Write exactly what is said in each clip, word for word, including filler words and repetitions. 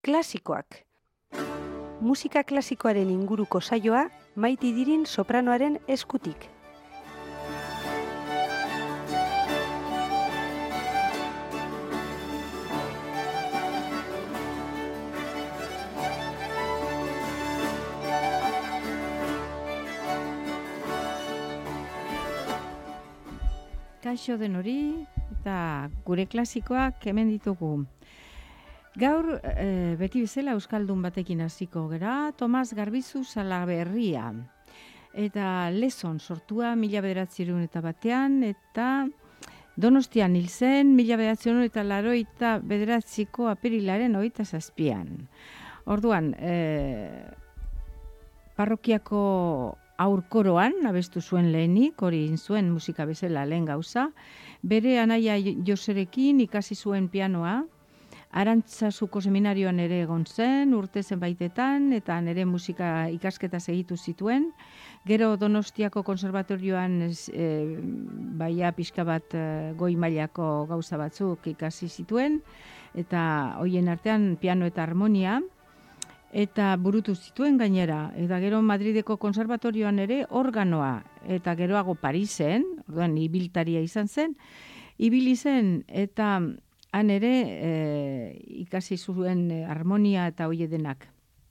Klasikoak. Musika klasikoaren inguruko saioa Maite Idirin sopranoaren eskutik. Kaixo den hori eta gure klasikoak hemen ditugu. Gaur e, beti bezala euskaldun batekin hasiko gera, Tomas Garbizu Salaberria. Eta Lezon sortua mila bederatziehun eta batean eta Donostian hil zen mila bederatziehun eta laurogeita bederatziko apirilaren hogeita zazpian. Orduan, e, parrokiako aurkoroan abestu zuen lehenik, hori egin zuen musika bezala lehen gauza. Bere anaia Joserekin ikasi zuen pianoa, Arantzazuko seminarioan ere egon zen, urte zenbaitetan, eta nere musika ikasketa segitu zituen. Gero Donostiako konservatorioan e, baia pixka bat e, goi mailako gauza batzuk ikasi zituen, eta hoien artean piano eta harmonia, eta burutu zituen gainera. Eta gero Madrideko konservatorioan ere organoa, eta geroago Parisen, orduan ibiltaria izan zen, ibili zen, eta han ere e, ikasi zuen harmonia eta hoie denak.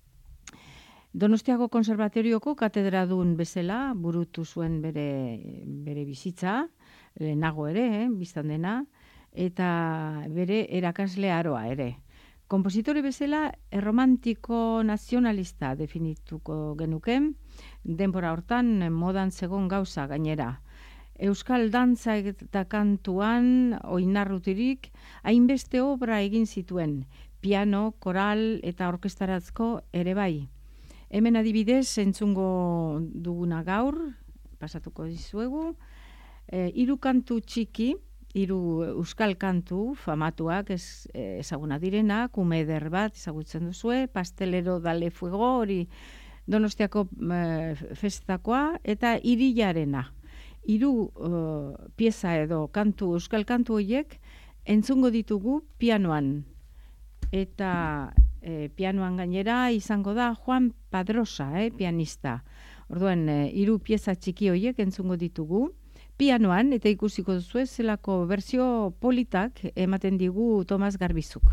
Donostiako konservatorioko katedradun bezala burutu zuen bere, bere bizitza, lehenago ere, eh, biztan dena, eta bere erakasle aroa ere. Kompositore bezala erromantiko nazionalista definituko genuken, denbora hortan modan zegon gauza gainera. Euskal dantza eta kantuan oinarrutirik hainbeste obra egin zituen, piano, koral eta orkestarazko ere bai. Hemen adibidez entzungo duguna gaur, pasatuko dizuegu, e, hiru kantu txiki, hiru euskal kantu famatuak ez, ezaguna direna, Kume eder bat ezagutzen duzue, Pastelero dale fuego, hori Donostiako e, festakoa, eta Irilarena. Hiru uh, pieza edo kantu, euskal kantu horiek entzungo ditugu pianoan. Eta e, pianoan gainera izango da Juan Padrosa, eh, pianista. Orduan, hiru e, pieza txiki horiek entzungo ditugu pianoan, eta ikusiko duzu zelako berzio politak ematen digu Tomas Garbizuk.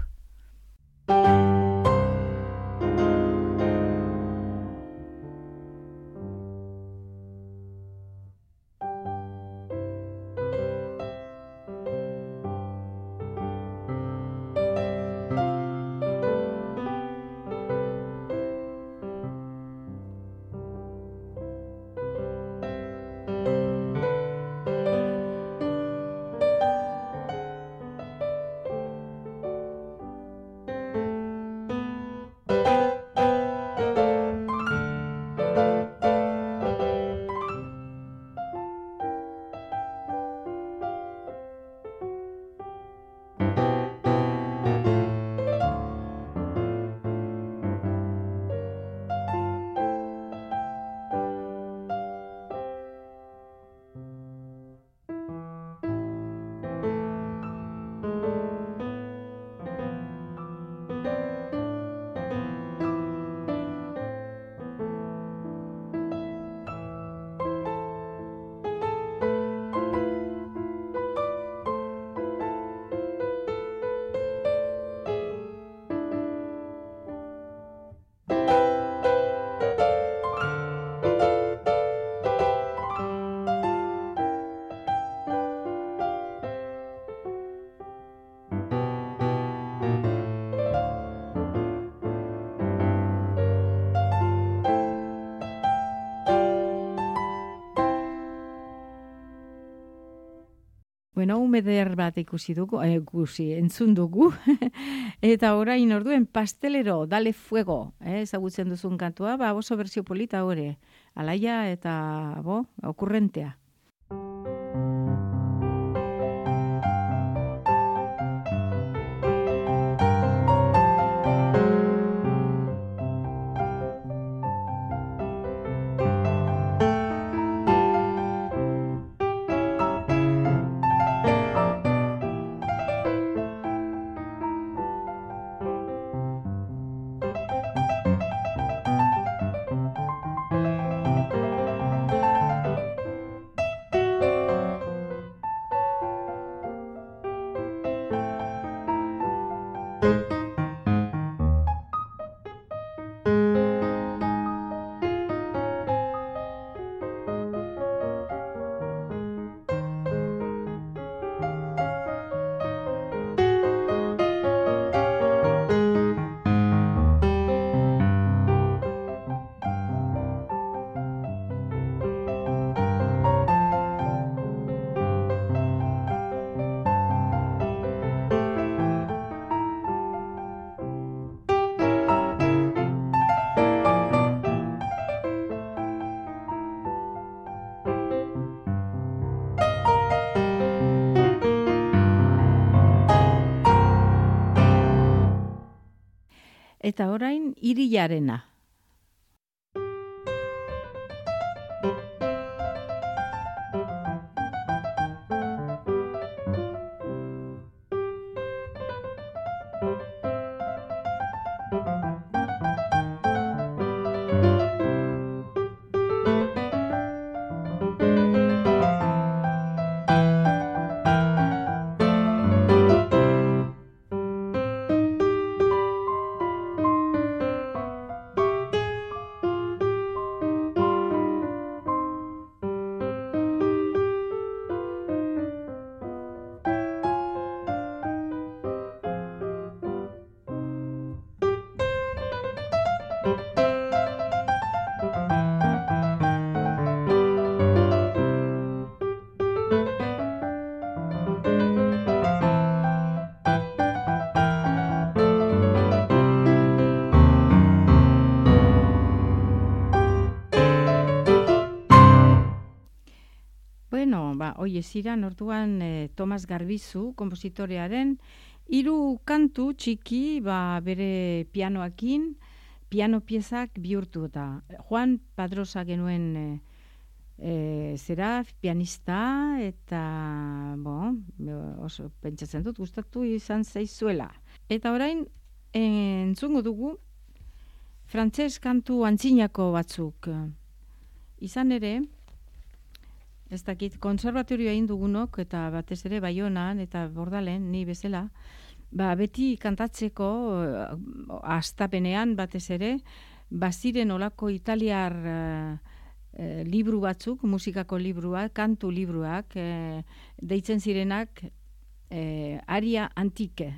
Bueno, umeder bat ikusi dugu, eh, ikusi, entzun dugu, eta orain orduen Pastelero dale fuego, eh, ezagutzen duzun kantua, ba, oso berzio polita hori, alaia eta, bo, okurrentea. Eta orain, Irilarena. Bueno, ba, hoi ziran orduan eh, Tomas Garbizu, kompositorearen, hiru kantu txiki ba, bere pianoakin, piano piezak bihurtu da. Juan Padrosa genuen e, e, zera, pianista, eta bon, oso pentsatzen dut, gustatu izan zaizuela. Eta orain, entzungo dugu, frantses kantu antzinako batzuk. Izan ere, ez dakit, konservatorioa egin dugunok, eta batez ere Baionan eta Bordalen, ni bezala, ba, beti kantatzeko hastapenean batez ere, baziren olako italiar e, libru batzuk, musikako libruak, kantu libruak, e, deitzen zirenak e, aria antike,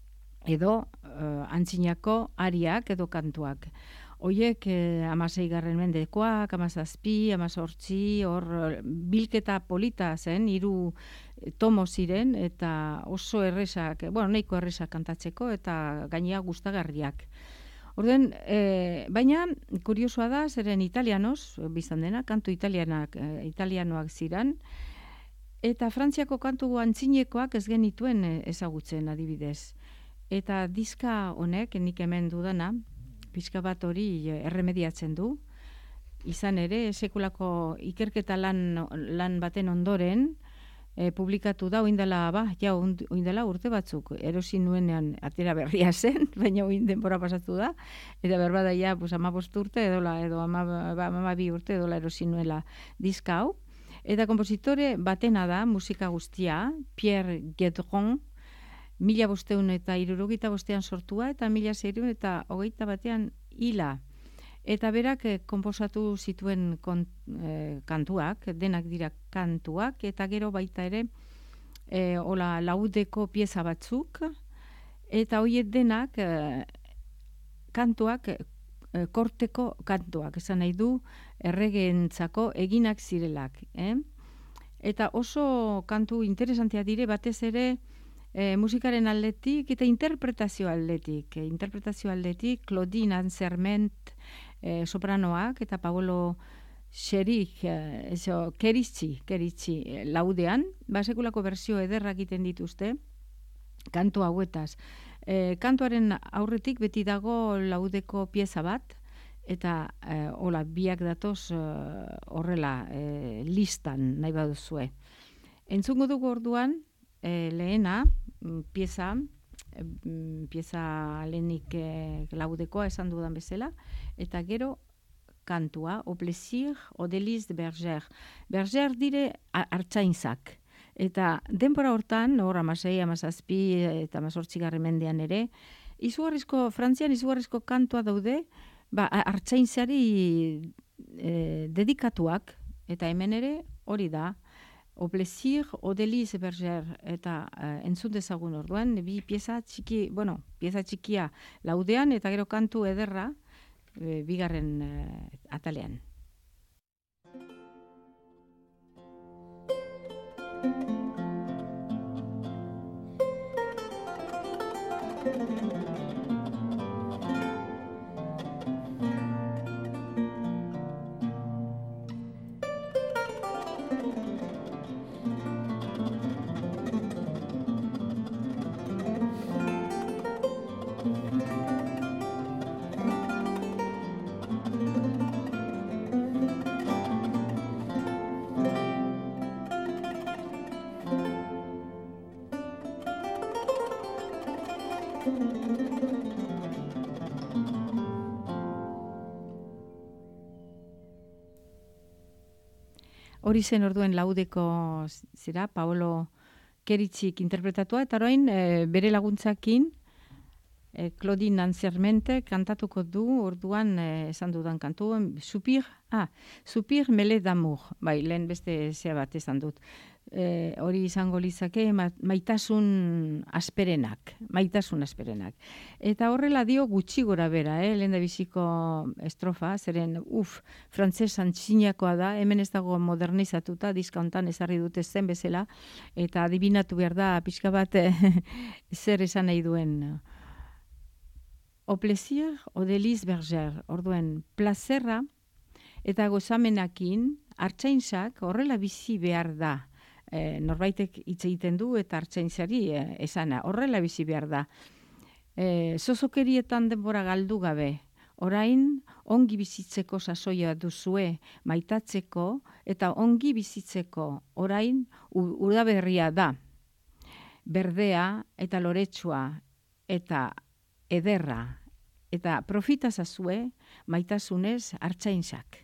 edo e, antzinako ariak edo kantuak. Hoiek eh, amaseigarren mendekoak, amazazpi, amazortzi, hor bilketa polita zen, hiru tomo ziren, eta oso erresak, bueno, nahiko erresak kantatzeko, eta gainea gustagarriak. Orden, eh, baina, kuriosoa da, zeren italianos, bizan dena, kantu italianak, eh, italianoak ziren, eta Frantziako kantu antzinekoak ez genituen ezagutzen adibidez. Eta diska honek, nik hemen dudana, pixka bat hori erremediatzen du. Izan ere, sekulako ikerketa lan, lan baten ondoren, e, publikatu da, oindela, ba, ja, oindela urte batzuk, erosi nuenean atera berria zen, baina oin denbora pasatu da, eta berbada ja, pues, amabost urte edola, edo amabi urte edola erosi nuela diska hau. Eta kompositore batena da, musika guztia, Pierre Guedron, mila bosteun eta hirurogeita bostean sortua, eta mila zeireun eta hogeita batean hila. Eta berak eh, konposatu zituen kont, eh, kantuak, denak dira kantuak, eta gero baita ere eh, hola, laudeko pieza batzuk, eta hoiet denak eh, kantuak, eh, korteko kantuak, esan nahi du erregeentzako eginak zirelak. Eh? Eta oso kantu interesantea dire, batez ere, E, musikaren aldetik eta interpretazio aldetik. E, interpretazio aldetik Claudine Anserment e, sopranoak eta Paolo Scherik, e, Keritsi, Keritsi e, laudean, basekulako berzio ederrak egiten dituzte, kantu hauetaz. E, kantuaren aurretik beti dago laudeko pieza bat, eta e, hola, biak datoz e, horrela e, listan nahi baduzue. Entzungo dugu orduan, E, lehena, pieza, e, pieza lehenik e, laudekoa esan dudan bezala, eta gero kantua, Au plaisir, au délice de Berger. Berger dire artzainzak. Eta denbora hortan, hor amasei, amazazpi eta amazortzigarren mendean ere, izugarrizko, Frantzian izugarrizko kantua daude, ba, artzainzari e, dedikatuak, eta hemen ere hori da, Au plaisir, au délice Berger, eta uh, entzun dezagun orduan, bi pieza txiki, bueno, pieza txikia laudean, eta gero kantu ederra, e, bigarren uh, atalean. Hori zen orduen laudeko zera, Paolo Keritzik interpretatua, eta orain e, bere laguntzakin e, Claudine Ansermente kantatuko du orduan e, esan dudan kantu, Soupir, ah, Soupir Mêlé d'amour, bai, lehen beste zea bat esan dut. E, hori izango litzake ma, maitasun asperenak, maitasun asperenak. Eta horrela dio gutxi gora bera, eh? Lehen da biziko estrofa, zeren, uf, frantzes antxinakoa da, hemen ez dago modernizatuta, diska hontan ezarri dute zen bezala, eta adibinatu behar da, pixka bat zer esan nahi duen. Au plaisir, au délice berger, orduen, plazerra eta gozamenakin, hartzaintzak horrela bizi behar da. E, norbaitek hitz egiten du eta hartzaintzari e, esana, horrela bizi behar da. E, zozokerietan denbora galdu gabe, orain ongi bizitzeko sasoia duzue maitatzeko eta ongi bizitzeko orain udaberria da. Berdea eta loretsua eta ederra eta profita zazue maitasunez hartzaintzak.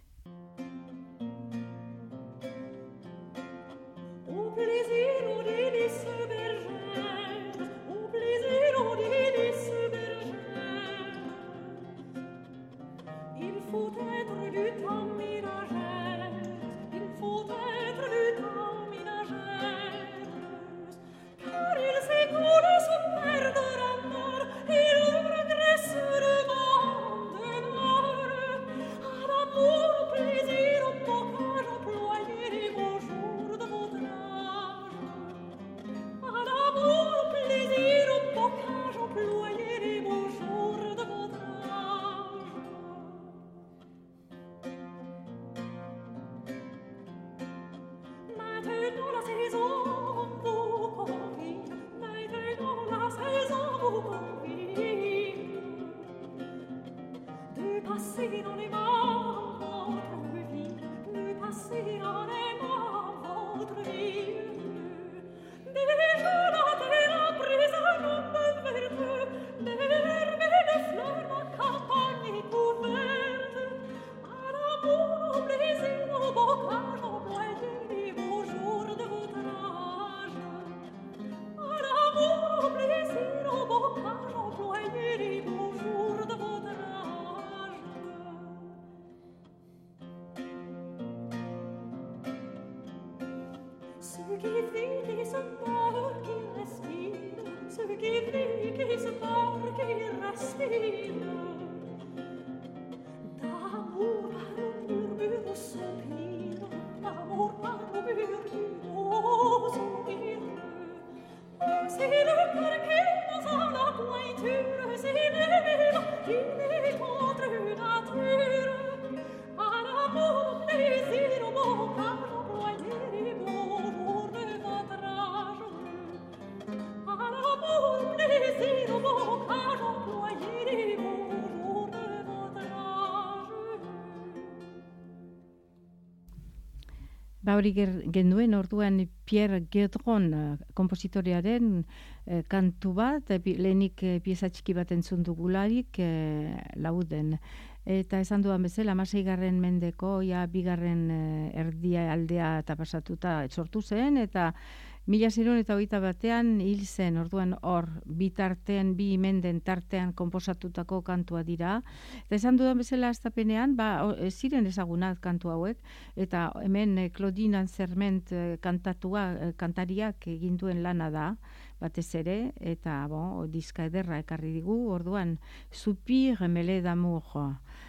Ba hori genduen orduan Pierre Guedron kompositorearen eh, kantu bat, lehenik eh, pieza txiki bat entzun dugularik eh, lauden. Eta esan duan bezala, hamaseigarren mendeko, ja, bigarren eh, erdia aldea eta pasatuta sortu zen, eta mila zirun eta hogeita batean hil zen, orduan hor, bi tartean, bi menden tartean konposatutako kantua dira. Eta esan dudan bezala astapenean, ba, ez ziren ezagunat kantu hauek, eta hemen eh, Claudine Anserment eh, kantatua, eh, kantariak egin duen lana da, batez ere, eta bo, diska ederra ekarri digu, orduan, Soupir Mêlé d'amour.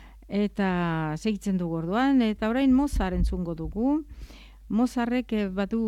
Eta segitzen dugu orduan, eta orain Mozart entzungo dugu. Mozartek badu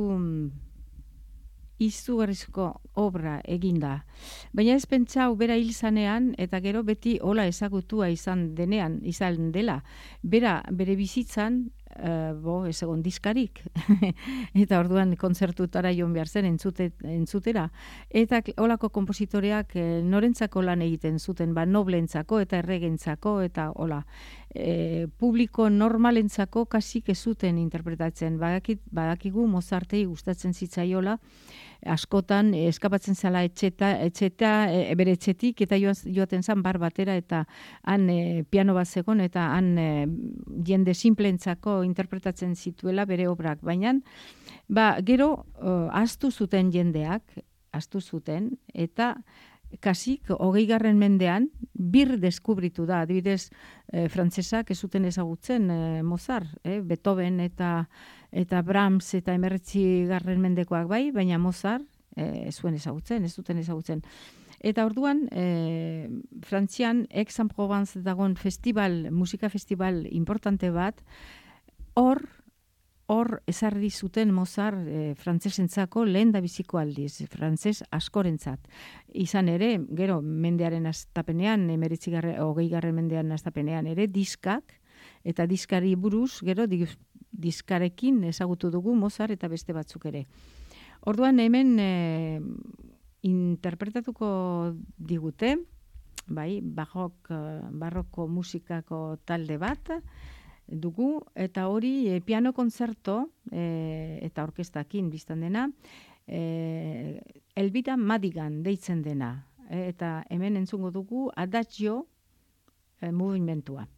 izugarrizko obra eginda. Baina ez pentsau bera hil zanean, eta gero beti hola ezagutua izan denean, izan dela. Bera, bere bizitzan, uh, bo, ez egon diskarik. Eta orduan kontzertutara joan behar zen entzute, entzutera. Eta holako kompositoreak eh, norentzako lan egiten zuten, ba, noblentzako eta erregentzako, eta hola. e, publiko normalentzako kasik ez zuten interpretatzen. Badakit, badakigu Mozartei gustatzen zitzaiola, askotan eskapatzen zala etxeta, etxeta e, bere etxetik eta joaten zan bar batera eta han e, piano bat zegon eta han e, jende simpleentzako interpretatzen zituela bere obrak. Baina ba, gero uh, ahaztu zuten jendeak, ahaztu zuten eta kasik hogeigarren mendean bir deskubritu da, adibidez eh, frantsesak ez zuten ezagutzen eh, Mozart, eh, Beethoven eta eta Brahms eta hemeretzigarren mendekoak bai, baina Mozart eh, ez zuen ezagutzen, ez zuten ezagutzen. Eta orduan, eh, Frantzian Aix-en-Provence dagoen festival, musika festival importante bat, hor Hor ezarri zuten Mozart e, frantsesentzako lehen da biziko aldiz, frantses askorentzat. Izan ere, gero, mendearen astapenean, emeretzigarren, hogeigarren mendearen astapenean ere, diskak, eta diskari buruz, gero, diskarekin ezagutu dugu Mozart eta beste batzuk ere. Orduan hemen e, interpretatuko digute, bai, barrok, barroko musikako talde bat, dugu, eta hori e, piano kontzerto e, eta orkestakin biztan dena, e, Elvira Madigan deitzen dena. E, eta hemen entzungo dugu Adagio e, movimentua.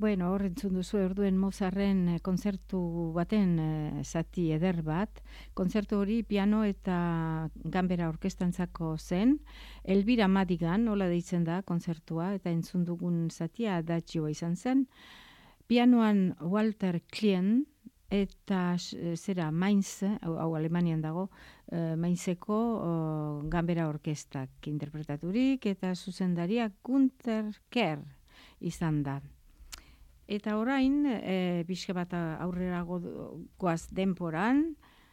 Bueno, hor entzun duzu orduen Mozarten kontzertu baten eh, zati eder bat. Kontzertu hori piano eta ganbera orkestantzako zen. Elbira Madigan, hola deitzen da kontzertua, eta entzun dugun zatia adatioa izan zen. Pianoan Walter Klein eta eh, zera Mainz, hau, hau Alemanian dago, eh, Mainzeko oh, ganbera orkestak interpretaturik, eta zuzendaria Gunther Kerr izan da. Eta orain, e, pixka bat aurrera goaz denporan,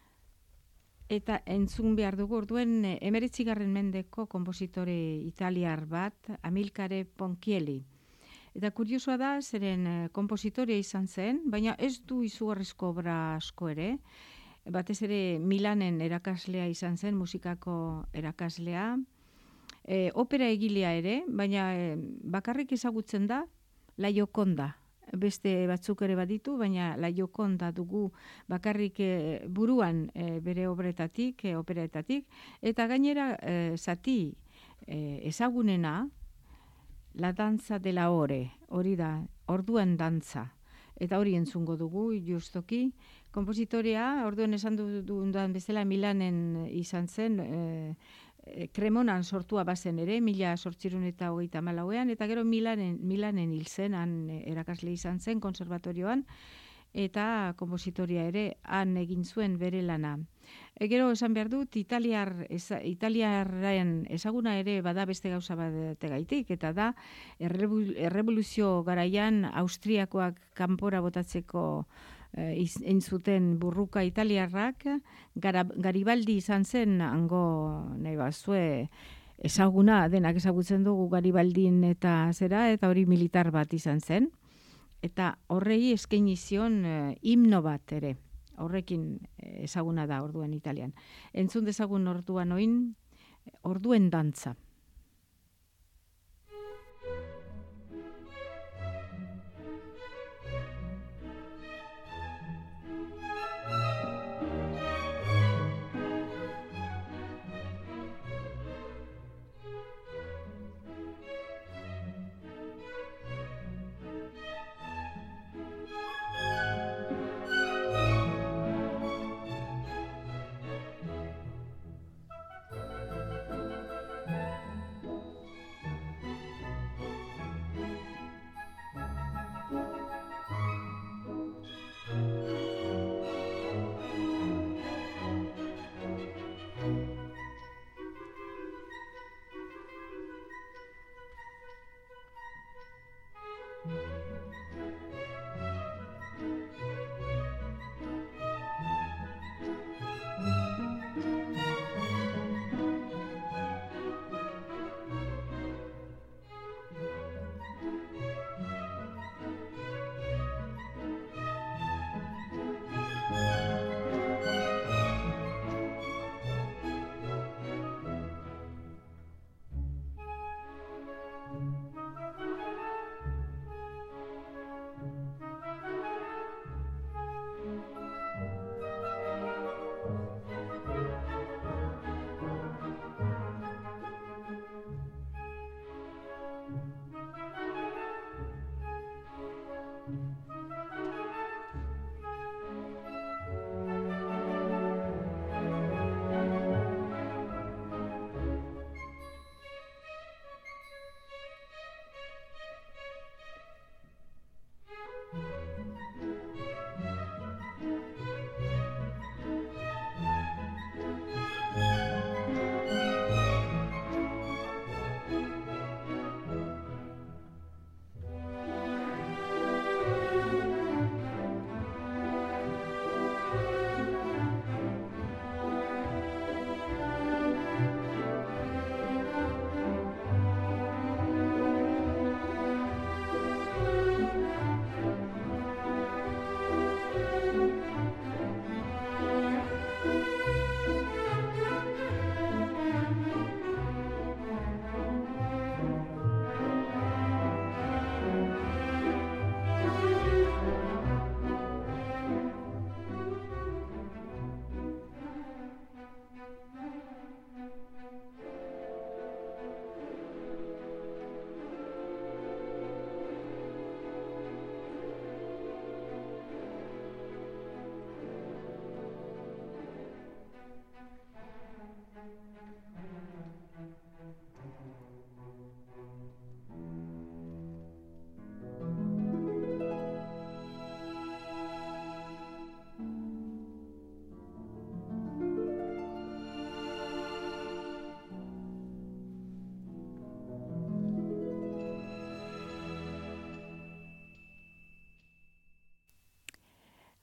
eta entzun behar dugu orduen emeretzigarren mendeko konpositore italiar bat, Amilcare Ponchielli. Eta kuriosoa da, zeren e, konpositorea izan zen, baina ez du izugarrizko obra asko ere, batez ere Milanen erakaslea izan zen, musikako erakaslea, e, opera egilea ere, baina e, bakarrik ezagutzen da, La Gioconda. Beste batzuk ere baditu, baina La Gioconda dugu bakarrik e, buruan e, bere obretatik, e, operaetatik, eta gainera e, zati e, ezagunena, La danza de la ore, hori da, orduan dantza. Eta hori entzungo dugu, justoki. Kompositorea, orduan esan dudan bezala Milanen izan zen, e, Kremonan sortua bazen ere, mila sortzirun eta hogeita malauean, eta gero Milanen, Milanen hil zen, han erakasle izan zen, konservatorioan, eta kompositoria ere han egin zuen bere lana. E, gero esan behar dut, Italiar, eza, Italiarren ezaguna ere bada beste gauza bategaitik, eta da, errevoluzio garaian Austriakoak kanpora botatzeko egin zuten burruka italiarrak, gara, Garibaldi izan zen, hango nahi bazue ezaguna, denak ezagutzen dugu Garibaldin eta zera, eta hori militar bat izan zen. Eta horrei eskaini zion eh, himno bat ere, horrekin ezaguna da orduan Italian. Entzun dezagun orduan oin, orduen dantza.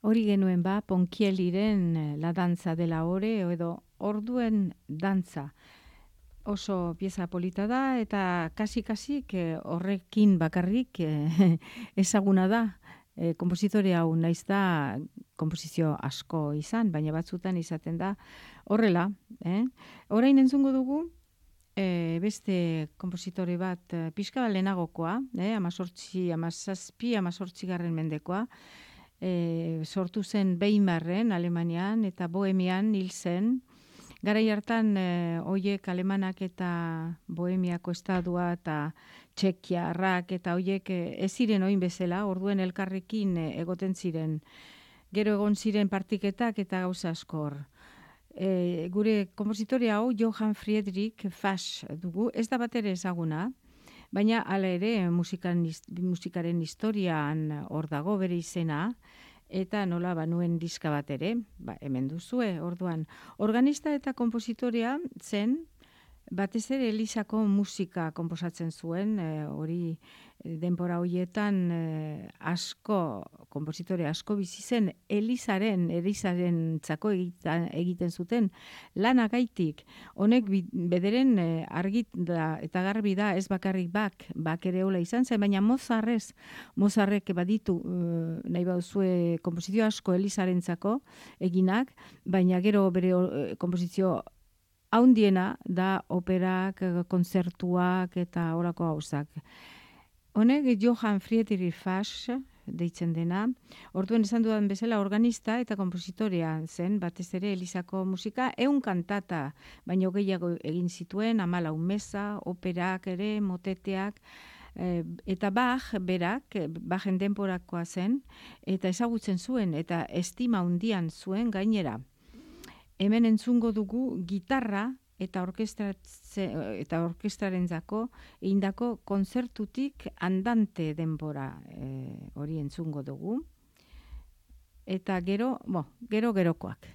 Hori genuen ba, Ponchielliren La danza dela ore, edo orduen dantza. Oso pieza polita da, eta kasi-kasik horrekin bakarrik eh, ezaguna da. E, kompositore hau naiz da komposizio asko izan, baina batzutan izaten da horrela. Eh? Orain entzungo dugu, e, beste kompositore bat e, pixka bat lehenagokoa, eh? amazortzi, amazazpi, amazortzi garren mendekoa, e, sortu zen Weimarren, Alemanian, eta Bohemian hil zen. Garai hartan, e, hoiek alemanak eta Bohemiako estadua eta Txekiarrak eta hoiek e, ez ziren oin bezala, orduen elkarrekin e, egoten ziren. Gero egon ziren partiketak eta gauza askor. E, gure kompositore hau Johann Friedrich Fasch dugu, ez da bat ere ezaguna, baina hala ere musikan, musikaren historian hor dago bere izena, eta nola banuen diska bat ere, ba, hemen duzue, orduan. Organista eta kompositorea zen, batez ere Elisako musika komposatzen zuen, e, hori denbora horietan e, asko, kompositore asko bizi zen, Elisaren, Elisaren txako egiten, egiten zuten lanagaitik. Honek bederen e, argit da, eta garbi da, ez bakarrik bak, bak ere hola izan zen, baina Mozarrez, Mozarrek baditu e, nahi bauzue komposizio asko Elisaren txako eginak, baina gero bere e, komposizio haundiena da operak, kontzertuak eta horako gauzak. Honek Johann Friedrich Fasch deitzen dena, orduan esan dudan bezala organista eta kompositorea zen, batez ere Elisako musika, ehun kantata, baina gehiago egin zituen, hamalau meza, operak ere, moteteak, eta Bach berak, Bachen denborakoa zen, eta ezagutzen zuen, eta estima hundian zuen gainera. Hemen entzungo dugu gitarra eta eta orkestrarentzako egindako kontzertutik andante denbora e, hori entzungo dugu. Eta gero, bo, gero gerokoak.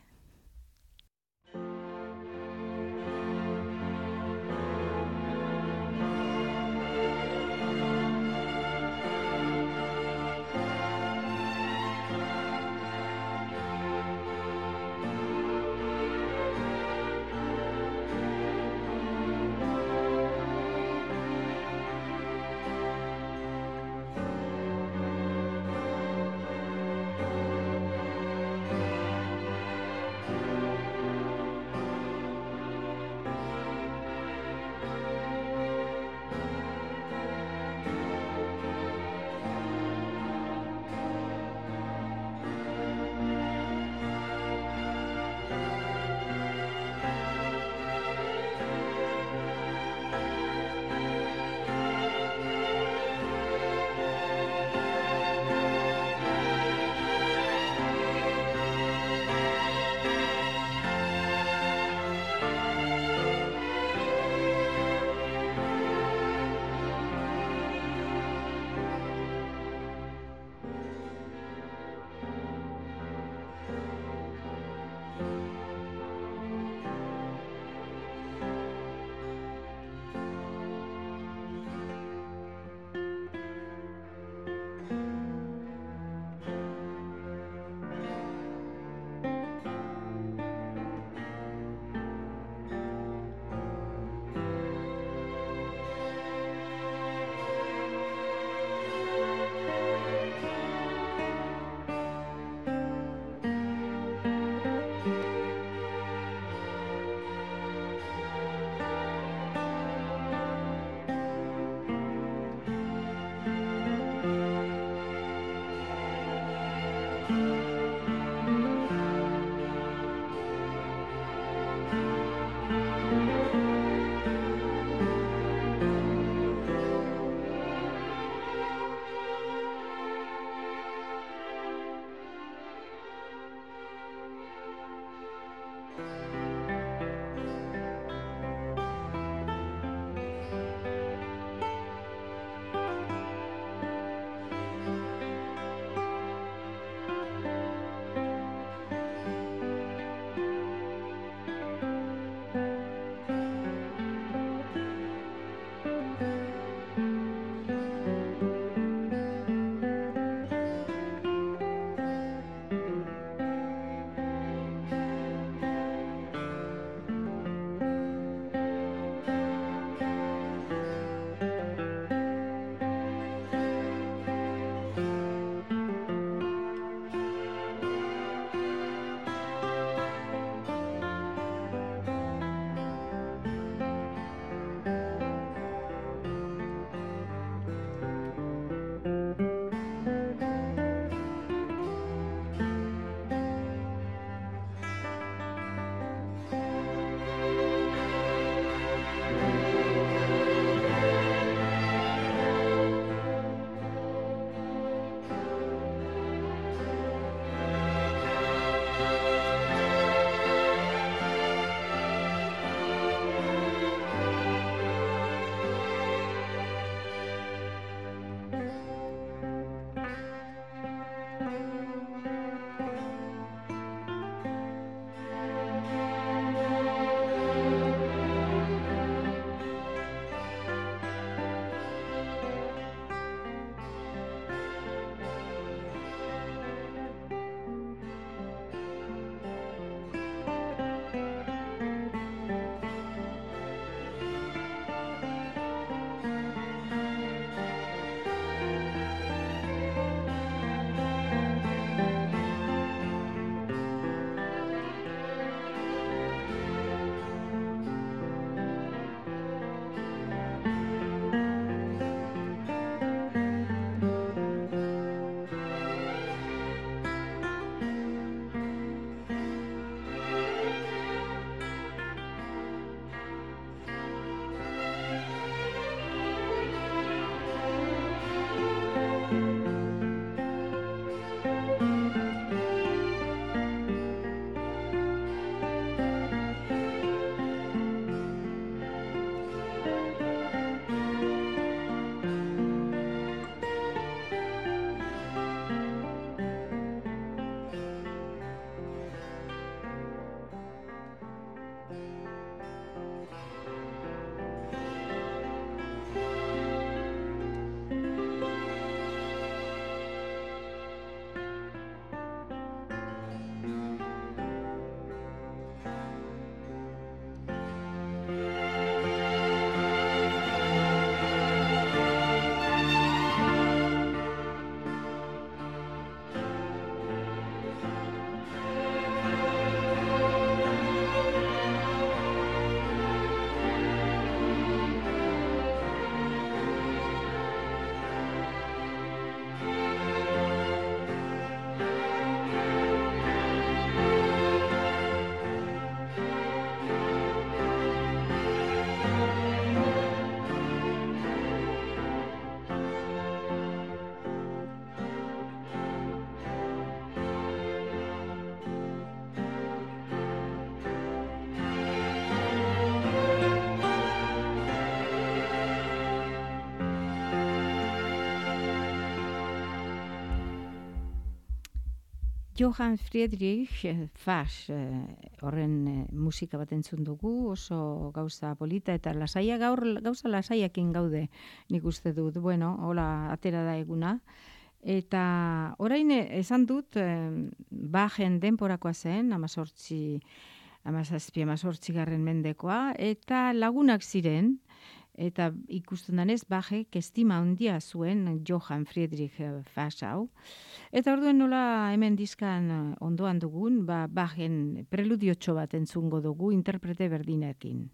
Johann Friedrich Fasch horren musika bat entzun dugu, oso gauza polita eta lasaia, gaur gauza lasaiakin gaude, nik uste dut, bueno, hola atera da eguna. Eta orain esan dut, Bachen denporakoa zen, amazortzi, amazazpi, amazortzi garren mendekoa, eta lagunak ziren, eta ikusten danez, Bachek estima handia zuen Johann Friedrich Fasch hau. Eta orduen nola hemen dizkan ondoan dugun, ba, Bachen preludiotxo bat entzungo dugu interprete berdinekin.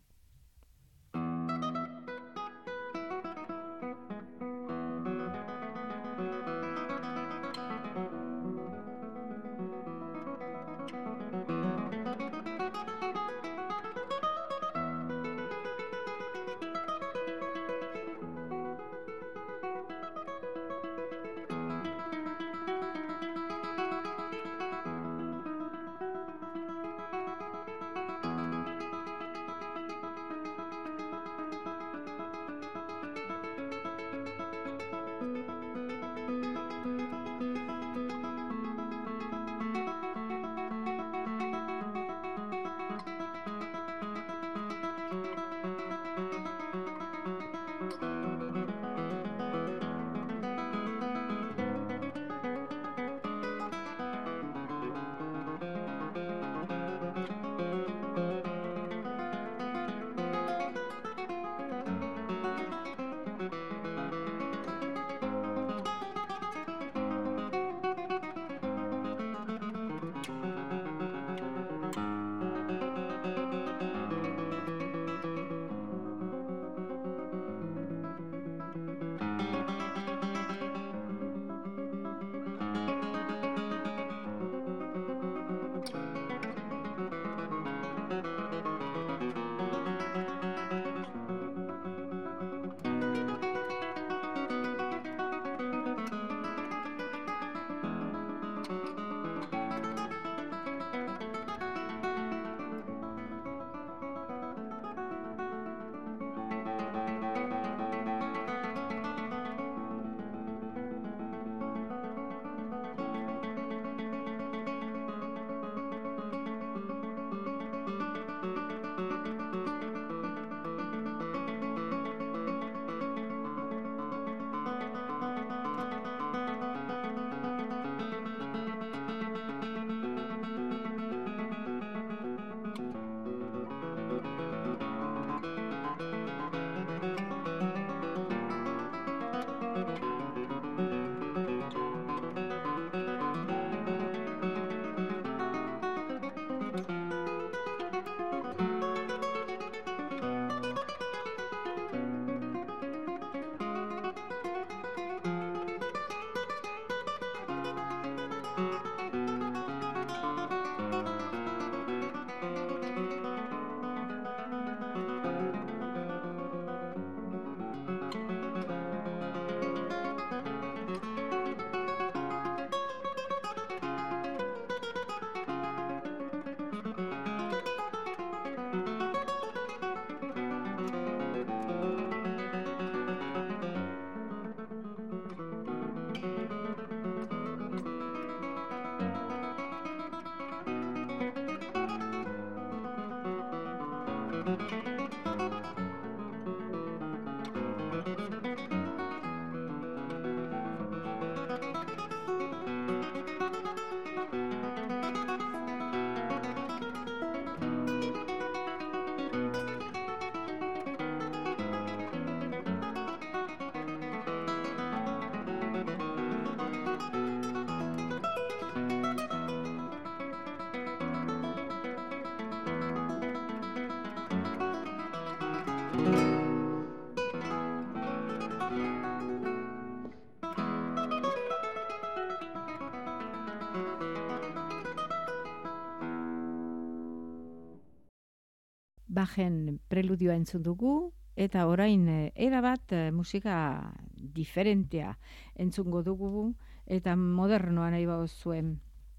Bachen preludioa entzun dugu, eta orain erabat musika diferentea entzungo dugu, eta modernoa nahi bau zuen.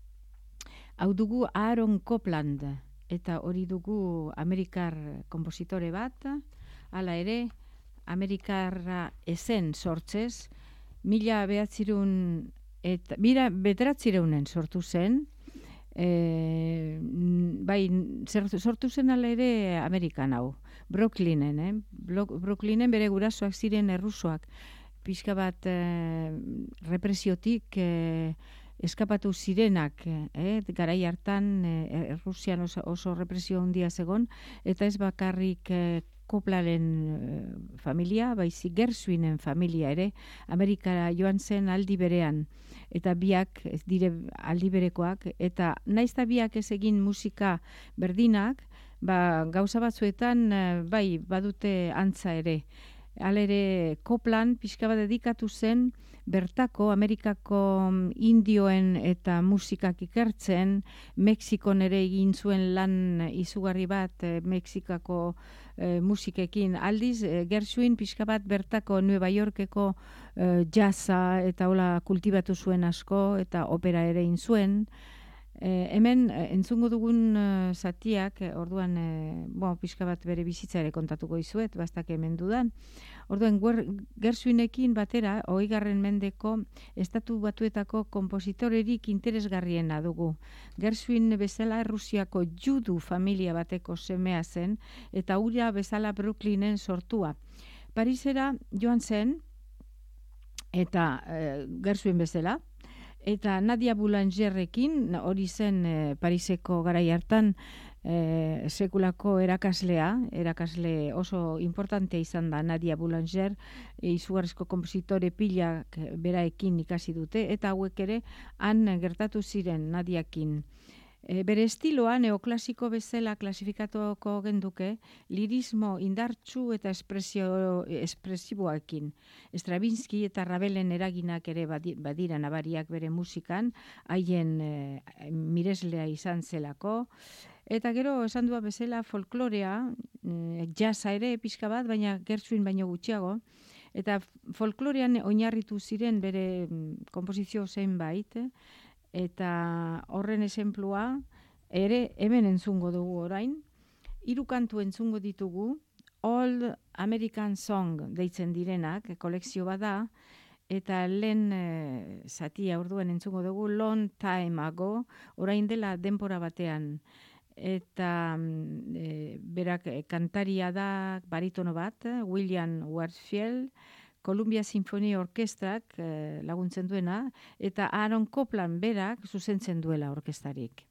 Hau dugu Aaron Copland, eta hori dugu Amerikar kompositore bat, hala ere, Amerikarra ezen sortzez, mila behatzirun Eta, bira, bederatzieunen sortu zen, e, bai, sortu zen ala ere Amerikan hau, Brooklynen, eh? Brooklynen bere gurasoak ziren errusoak, pixka bat e, represiotik e, eskapatu zirenak, eh? Garai hartan e, Errusian oso, oso represio handia zegon, eta ez bakarrik e, Koplaren e, familia, baizik Gershwinen familia ere, Amerikara joan zen aldi berean, eta biak ez dire aldi berekoak, eta naizta biak ez egin musika berdinak, ba, gauza batzuetan bai badute antza ere. Halere Koplan pixka bat dedikatu zen bertako Amerikako indioen eta musikak ikertzen, Mexikon ere egin zuen lan izugarri bat Mexikako e, musikekin. Aldiz, e, Gershwin pixka bat bertako Nueva Yorkeko e, jazza eta hola kultibatu zuen asko eta opera ere egin zuen. E, hemen e, entzungo dugun e, zatiak, e, orduan e, bon, pixka bat bere bizitza ere kontatuko izuet, bastak hemen dudan. Orduan Gershwinekin batera, hogeigarren mendeko estatu batuetako konpositorerik interesgarriena dugu. Gershwin bezala Errusiako judu familia bateko semea zen, eta hura bezala Brooklynen sortua. Parisera joan zen, eta e, Gershwin bezala, eta Nadia Boulangerrekin, hori zen e, Pariseko garai hartan e, sekulako erakaslea, erakasle oso importantea izan da Nadia Boulanger, e, izugarrizko kompositore pilak beraekin ikasi dute, eta hauek ere han gertatu ziren Nadiakin. E, bere estiloa neoklasiko bezala klasifikatuko genduke, lirismo indartsu eta espresio, espresiboakin. Stravinsky eta Ravelen eraginak ere badira nabariak bere musikan, haien e, mireslea izan zelako. Eta gero, esan dua bezala folklorea, e, jazza ere pixka bat, baina Gershwin baino gutxiago, eta folklorean oinarritu ziren bere komposizio zenbait, eta horren esenplua ere hemen entzungo dugu orain. Hiru kantu entzungo ditugu, Old American Song deitzen direnak, kolekzio bada, eta lehen e, zatia orduan entzungo dugu Long Time Ago, orain dela denbora batean. Eta e, berak e, kantaria da baritono bat, William Warfield, Columbia Sinfonia Orkestrak eh, laguntzen duena, eta Aaron Copland berak zuzentzen duela orkestarik.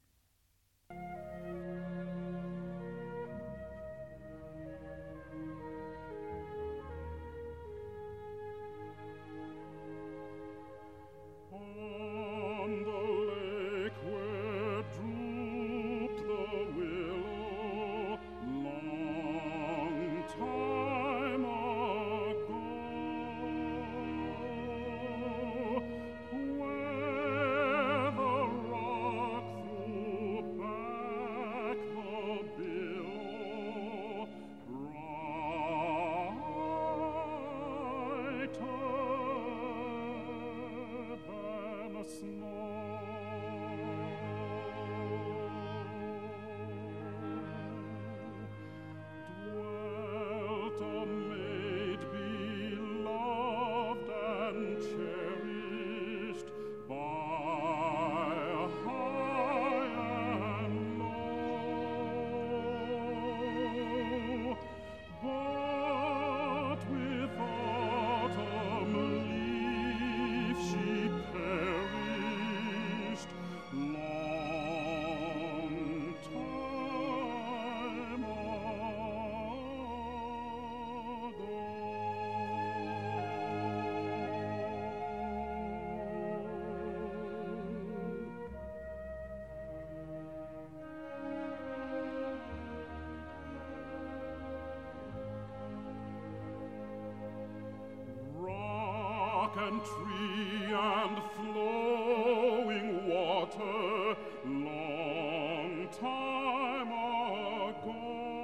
And tree and flowing water, long time ago,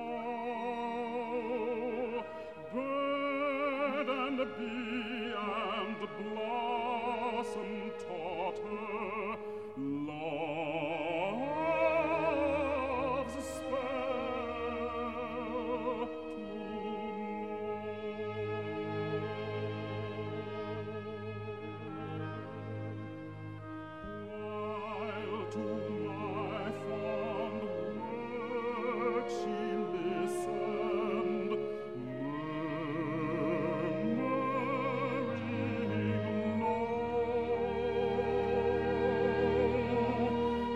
bird and bee and blossom taught her love's spell to know. but she listened, murmuring low.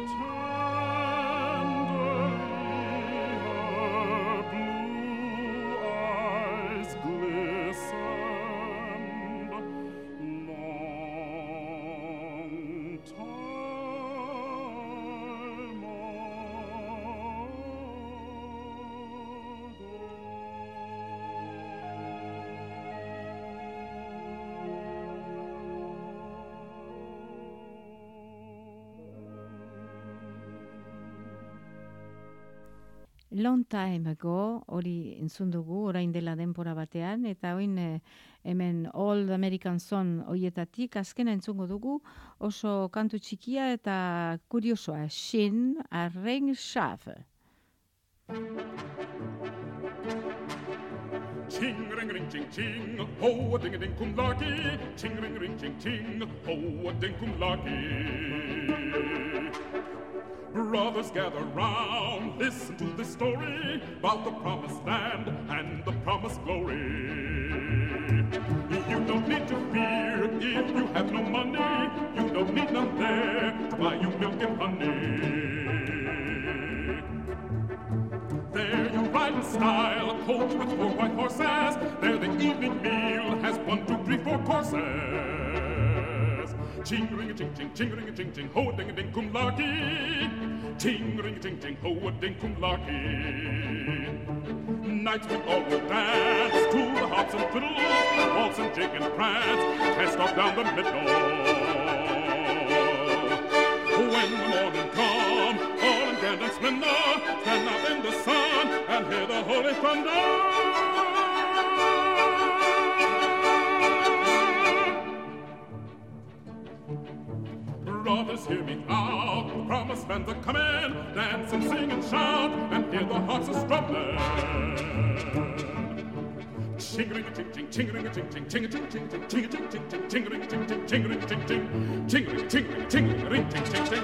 Tenderly her blue eyes glistened. Long time Long time ago, hori entzun dugu, orain dela denpora batean, eta oin eh, hemen All American Song hoietatik azkena entzungo dugu, oso kantu txikia eta kuriosoa, Shin Arren Schafe. Ching ring ring ching ching, ho a ding a ding kum lucky. Ching ring ring ching ching, ho a ding kum lucky. Brothers gather round, listen to this story about the promised land and the promised glory. You don't need to fear if you have no money. You don't need none there to buy you milk and honey. There you ride in style, a coach with four white horses. There the evening meal has one, two, three, four courses. Ching ring a ching ching, ching ring a ching ching, ho a ding a ding kum lucky. Ching ring a ching ching, ho a ding kum lucky. Nights we all will dance to the hops and fiddles, waltz and jig and prance, cast off down the middle. When the morning come, all in grand and splendor, stand out in the sun and hear the holy thunder. Brothers, hear me out, the promised land's a-comin', dance and sing and shout, and hear the hearts a-strumming. Ching-a-ring-a-ching-ching, ching-a-ring-a-ching-ching, ching-a-ching-ching, ching-a-ching-ching, ching-a-ring-a-ching-ching, ching-a-ring-a-ching-ching, ching-a-ring-a-ching-ching-ring-ching-ching-ching.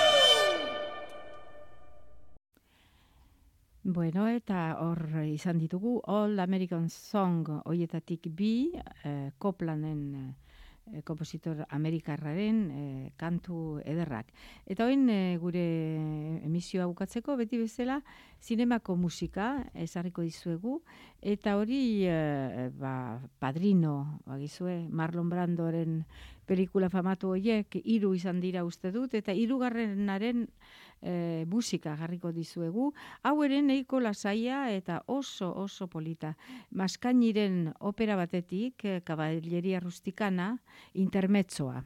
Bueno, eta hor izan ditugu All American Song hoietatik bi, eh, Coplanen eh, kompositor amerikarraren eh, kantu ederrak. Eta oin eh, gure emisioa bukatzeko beti bezala zinemako musika ezarriko dizuegu, eta hori eh, ba, Padrino, bagizue, Marlon Brandoren pelikula famatu horiek hiru izan dira uste dut, eta hirugarrenaren E, musika jarriko dizuegu. Hau ere nahiko lasaia eta oso oso polita. Maskainiren opera batetik, e, Caballeria Rusticana, intermezzoa.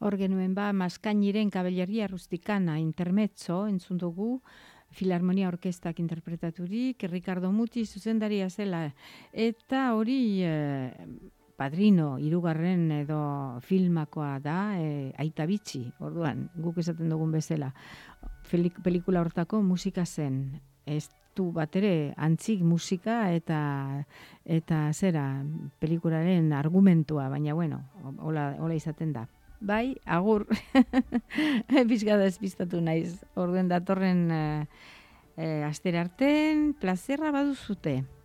Hor genuen ba, Maskainiren Kaballeria Rustikana intermezzo entzun dugu, Filarmonia Orkestak interpretaturik, Ricardo Muti zuzendaria zela, eta hori eh, Padrino, hirugarren edo filmakoa da, e, Aita Bitxi, orduan, guk esaten dugun bezala. Pelikula hortako musika zen, ez du bat ere antzik musika eta eta zera, pelikularen argumentua, baina bueno, hola, hola izaten da. Bai, agur, pizkada ezpistatu naiz, orduen datorren e, e, astera arten, plazerra baduzute.